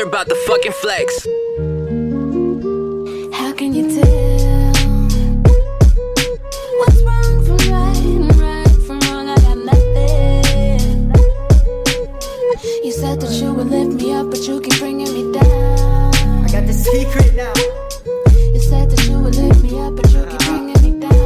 you're about to fucking flex. How can you tell what's wrong from right and right from wrong? I got nothing. You said that you would lift me up, but you keep bringing me down. I got the secret now. You said that you would lift me up, but you keep bringing me down.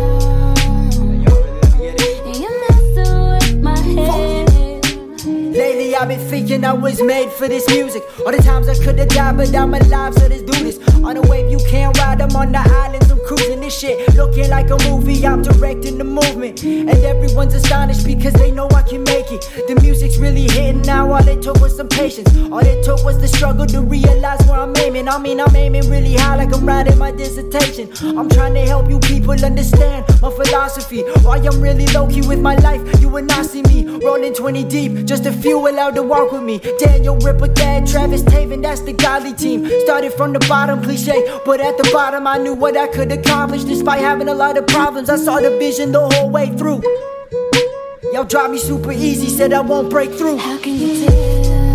And you're messing with my head. Lately I've been thinking I was made for this music. All the times I could've died, but I'm alive, so let's do this. On a wave you can't ride, I'm on the islands, I'm cruising this shit. Looking like a movie, I'm directing the movement. And everyone's astonished because they know I can make it. The music's really hitting now, all it took was some patience. All it took was the struggle to realize where I'm aiming. I'm aiming really high like I'm writing my dissertation. I'm trying to help you people understand my philosophy. Why I'm really low-key with my life, you will not see me rolling 20 deep, just a few allowed to walk with me. Daniel Ripper, Dad, Travis Taven, that's the godly team. Started from the bottom, cliche, but at the bottom I knew what I could accomplish. Despite having a lot of problems, I saw the vision the whole way through. Y'all drive me super easy, said I won't break through. How can you tell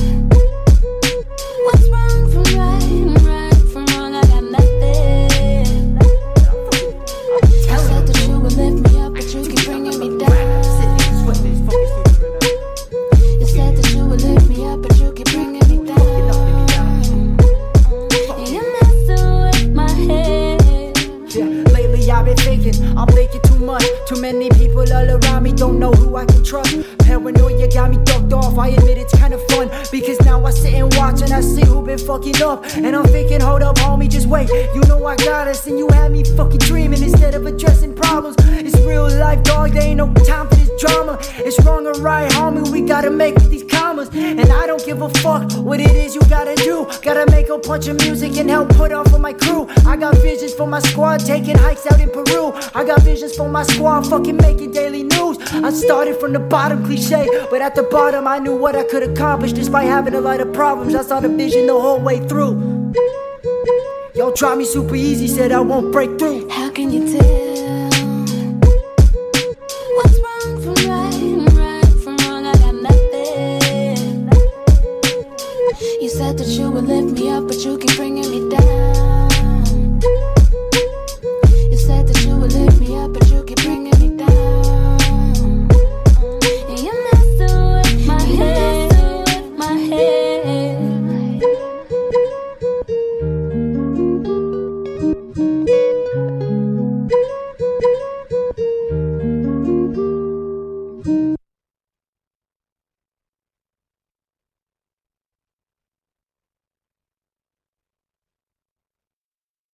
what's wrong from right and right from wrong? I got nothing. You said that you would lift me up, but you keep bringing me down. You said that you would lift me up, but you keep bringing me down. And you're messing with my head. Yeah, lately I've been thinking, I'm thinking too much. Too many people all around me, don't know who I can trust. Paranoia got me ducked off, I admit it's kinda fun. Because now I sit and watch and I see who been fucking up. And I'm thinking, hold up homie, just wait. You know I got us and you had me fucking dreaming instead of addressing problems. It's real life, dog, there ain't no time for this drama. It's wrong or right, homie, we gotta make with these commas. And I don't give a fuck what it is you gotta do. Gotta make a bunch of music and help put on for my crew. I got visions for my squad, taking hikes out in Peru. I got visions for my squad, fucking making daily news. I started from the bottom, cliche, but at the bottom I knew what I could accomplish. Despite having a lot of problems, I saw the vision the whole way through. Y'all try me super easy, said I won't break through. How can you tell